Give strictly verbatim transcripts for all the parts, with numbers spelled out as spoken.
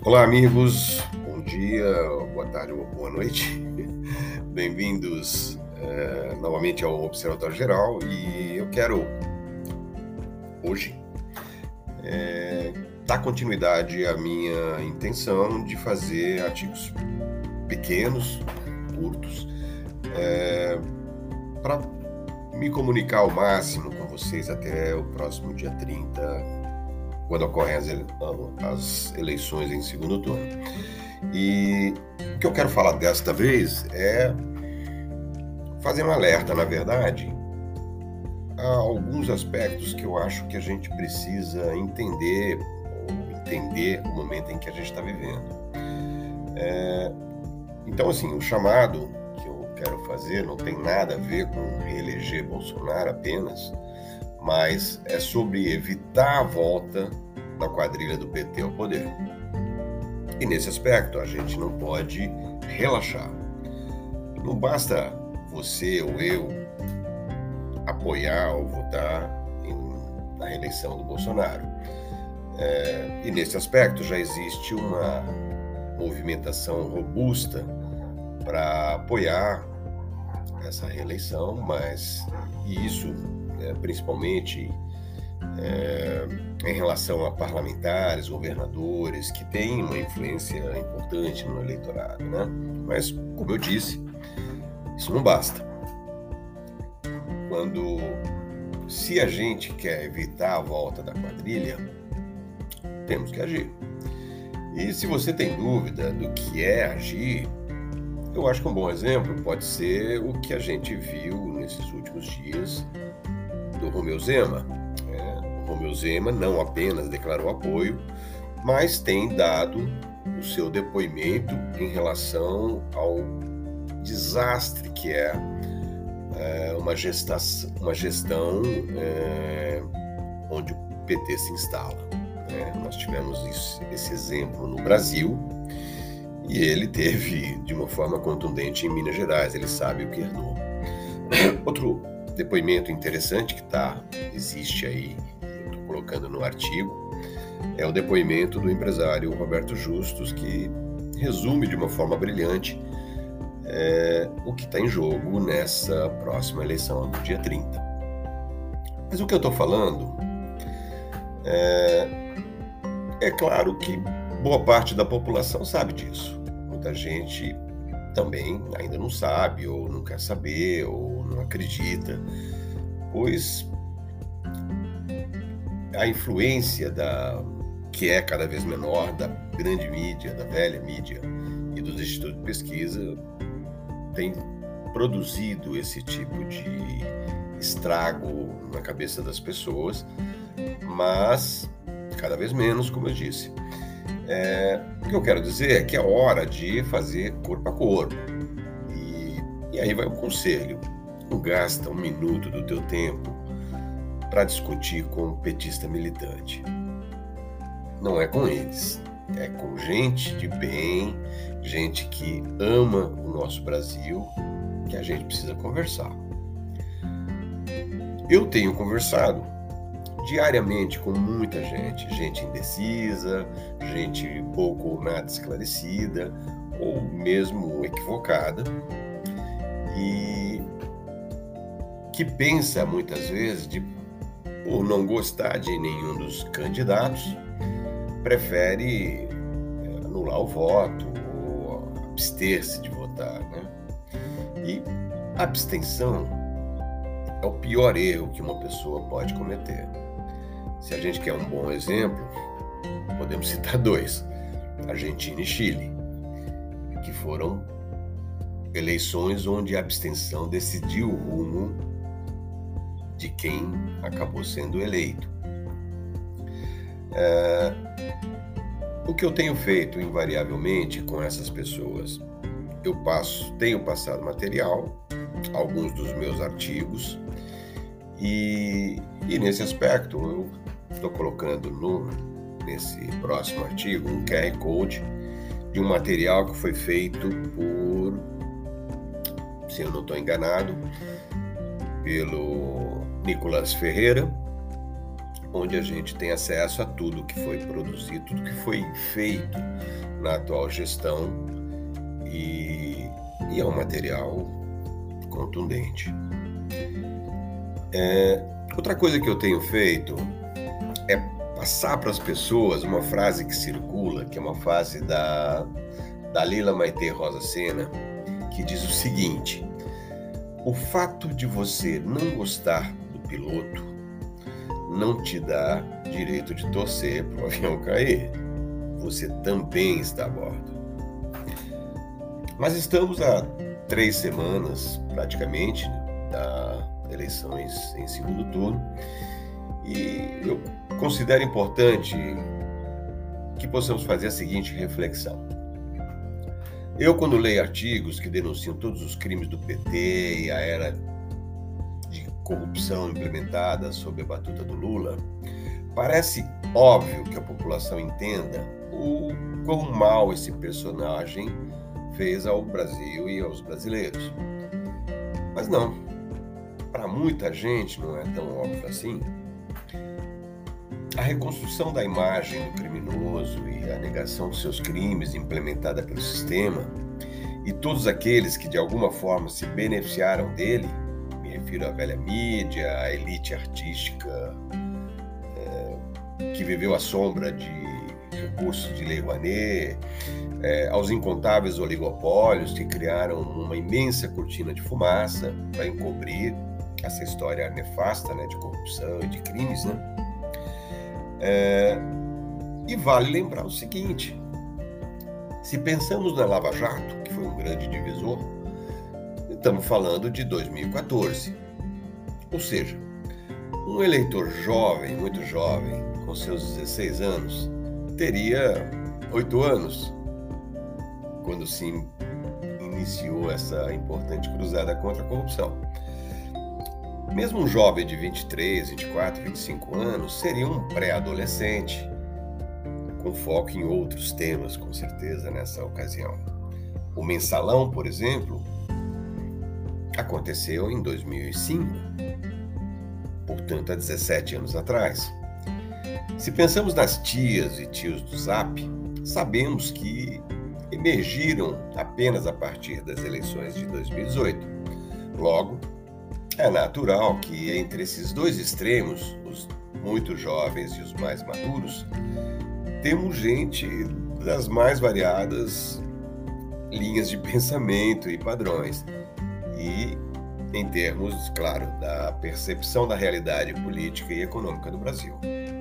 Olá, amigos. Bom dia, boa tarde ou boa noite. Bem-vindos uh, novamente ao Observatório Geral e eu quero hoje é, dar continuidade à minha intenção de fazer artigos pequenos, curtos, é, para me comunicar ao máximo com vocês até o próximo dia trinta, quando ocorrem as, ele... as eleições em segundo turno. E o que eu quero falar desta vez é fazer um alerta, na verdade, a alguns aspectos que eu acho que a gente precisa entender, ou entender o momento em que a gente está vivendo. É... Então, assim, o chamado que eu quero fazer não tem nada a ver com reeleger Bolsonaro apenas, mas é sobre evitar a volta da quadrilha do P T ao poder. E nesse aspecto a gente não pode relaxar. Não basta você ou eu apoiar ou votar em, na reeleição do Bolsonaro. É, e nesse aspecto já existe uma movimentação robusta para apoiar essa reeleição, mas e isso é, principalmente é, em relação a parlamentares, governadores, que têm uma influência importante no eleitorado, né? Mas, como eu disse, isso não basta. Quando, se a gente quer evitar a volta da quadrilha, temos que agir. E se você tem dúvida do que é agir, eu acho que um bom exemplo pode ser o que a gente viu nesses últimos dias do Romeu Zema. É, o Romeu Zema não apenas declarou apoio, mas tem dado o seu depoimento em relação ao desastre que é, é uma, gestação, uma gestão é, onde o P T se instala. É, nós tivemos isso, esse exemplo no Brasil, e ele teve de uma forma contundente em Minas Gerais, ele sabe o que herdou. Outro depoimento interessante que tá, existe aí, eu estou colocando no artigo, é o depoimento do empresário Roberto Justus, que resume de uma forma brilhante é, o que está em jogo nessa próxima eleição, no dia trinta. Mas o que eu estou falando é, é claro que boa parte da população sabe disso. Muita gente também ainda não sabe, ou não quer saber, ou não acredita, pois a influência da, que é cada vez menor da grande mídia, da velha mídia e dos institutos de pesquisa tem produzido esse tipo de estrago na cabeça das pessoas, mas cada vez menos, como eu disse. É, o que eu quero dizer é que é hora de fazer corpo a corpo. E, e aí vai um conselho. Não gasta um minuto do teu tempo para discutir com um petista militante. Não é com eles. É com gente de bem, gente que ama o nosso Brasil, que a gente precisa conversar. Eu tenho conversado diariamente com muita gente, gente indecisa, gente pouco ou nada esclarecida, ou mesmo equivocada, e que pensa muitas vezes, de, por não gostar de nenhum dos candidatos, prefere anular o voto ou abster-se de votar, né? E a abstenção é o pior erro que uma pessoa pode cometer. Se a gente quer um bom exemplo, podemos citar dois, Argentina e Chile, que foram eleições onde a abstenção decidiu o rumo de quem acabou sendo eleito. É, o que eu tenho feito invariavelmente com essas pessoas? Eu passo, tenho passado material, alguns dos meus artigos, e, e nesse aspecto eu estou colocando no, nesse próximo artigo um Q R Code de um material que foi feito por, se eu não estou enganado, pelo Nicolas Ferreira, onde a gente tem acesso a tudo que foi produzido, tudo que foi feito na atual gestão, e, e é um material contundente. É, outra coisa que eu tenho feito é passar para as pessoas uma frase que circula, que é uma frase da, da Lila Maitê Rosa Sena, que diz o seguinte: o fato de você não gostar do piloto não te dá direito de torcer para o avião cair. Você também está a bordo. Mas estamos há três semanas, praticamente, das eleições em segundo turno, e eu considero importante que possamos fazer a seguinte reflexão. Eu, quando leio artigos que denunciam todos os crimes do P T e a era de corrupção implementada sob a batuta do Lula, parece óbvio que a população entenda o quão mal esse personagem fez ao Brasil e aos brasileiros. Mas não, para muita gente não é tão óbvio assim. A reconstrução da imagem do criminoso e a negação dos seus crimes implementada pelo sistema, e todos aqueles que de alguma forma se beneficiaram dele, me refiro à velha mídia, à elite artística é, que viveu à sombra de recursos de Lei Rouanet, é, aos incontáveis oligopólios que criaram uma imensa cortina de fumaça para encobrir essa história nefasta, né, de corrupção e de crimes, né? É, e vale lembrar o seguinte: se pensamos na Lava Jato, que foi um grande divisor, estamos falando de dois mil e quatorze. Ou seja, um eleitor jovem, muito jovem, com seus dezesseis anos, teria oito anos quando se iniciou essa importante cruzada contra a corrupção. Mesmo um jovem de vinte e três, vinte e quatro, vinte e cinco anos seria um pré-adolescente, com foco em outros temas, com certeza, nessa ocasião. O Mensalão, por exemplo, aconteceu em dois mil e cinco, portanto, há dezessete anos atrás. Se pensamos nas tias e tios do Zap, sabemos que emergiram apenas a partir das eleições de dois mil e dezoito. Logo, é natural que entre esses dois extremos, os muito jovens e os mais maduros, temos gente das mais variadas linhas de pensamento e padrões. E em termos, claro, da percepção da realidade política e econômica do Brasil.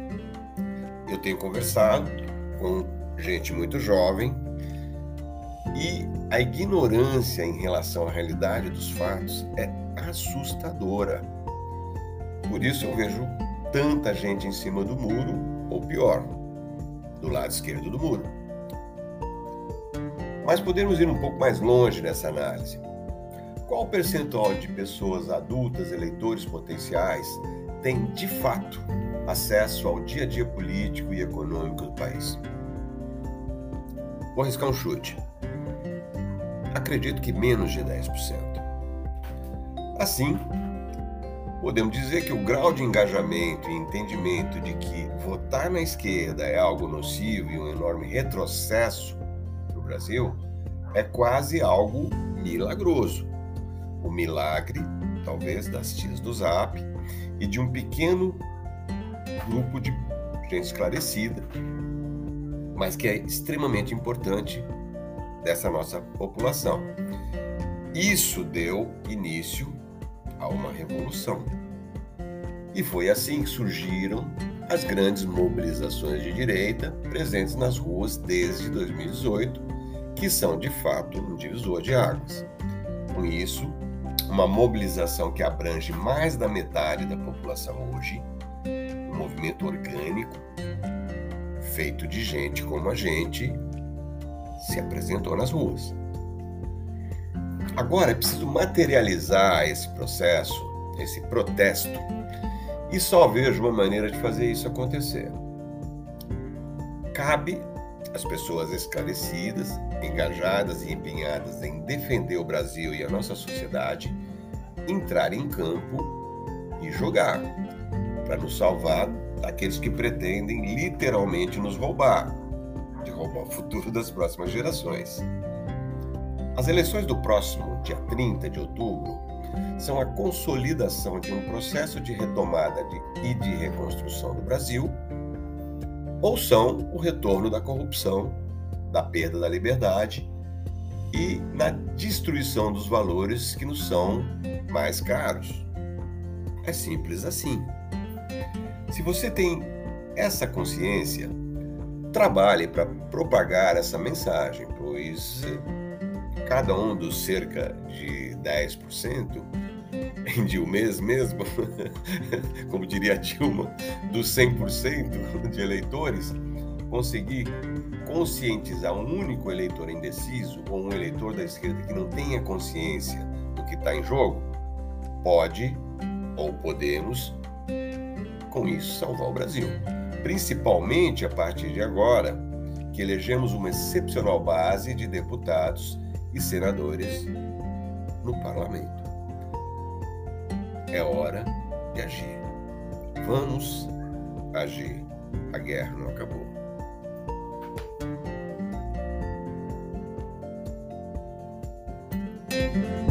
Eu tenho conversado com gente muito jovem e a ignorância em relação à realidade dos fatos é assustadora. Por isso eu vejo tanta gente em cima do muro, ou pior, do lado esquerdo do muro. Mas podemos ir um pouco mais longe nessa análise. Qual o percentual de pessoas adultas, eleitores potenciais, tem de fato acesso ao dia a dia político e econômico do país? Vou arriscar um chute. Acredito que menos de dez por cento. Assim, podemos dizer que o grau de engajamento e entendimento de que votar na esquerda é algo nocivo e um enorme retrocesso para o Brasil é quase algo milagroso. O milagre, talvez, das tias do Zap e de um pequeno grupo de gente esclarecida, mas que é extremamente importante dessa nossa população. Isso deu início a uma revolução. E foi assim que surgiram as grandes mobilizações de direita presentes nas ruas desde dois mil e dezoito, que são de fato um divisor de águas. Com isso, uma mobilização que abrange mais da metade da população hoje, um movimento orgânico, feito de gente como a gente, se apresentou nas ruas. Agora é preciso materializar esse processo, esse protesto, e só vejo uma maneira de fazer isso acontecer. Cabe às pessoas esclarecidas, engajadas e empenhadas em defender o Brasil e a nossa sociedade entrar em campo e jogar para nos salvar daqueles que pretendem literalmente nos roubar, de roubar o futuro das próximas gerações. As eleições do próximo dia trinta de outubro são a consolidação de um processo de retomada de, e de reconstrução do Brasil, ou são o retorno da corrupção, da perda da liberdade e na destruição dos valores que nos são mais caros. É simples assim. Se você tem essa consciência, trabalhe para propagar essa mensagem, pois cada um dos cerca de dez por cento, em Dilmês mesmo, como diria a Dilma, dos cem por cento de eleitores, conseguir conscientizar um único eleitor indeciso ou um eleitor da esquerda que não tenha consciência do que está em jogo, pode ou podemos, com isso, salvar o Brasil. Principalmente a partir de agora, que elegemos uma excepcional base de deputados e senadores no parlamento. É hora de agir. Vamos agir. A guerra não acabou. Thank you.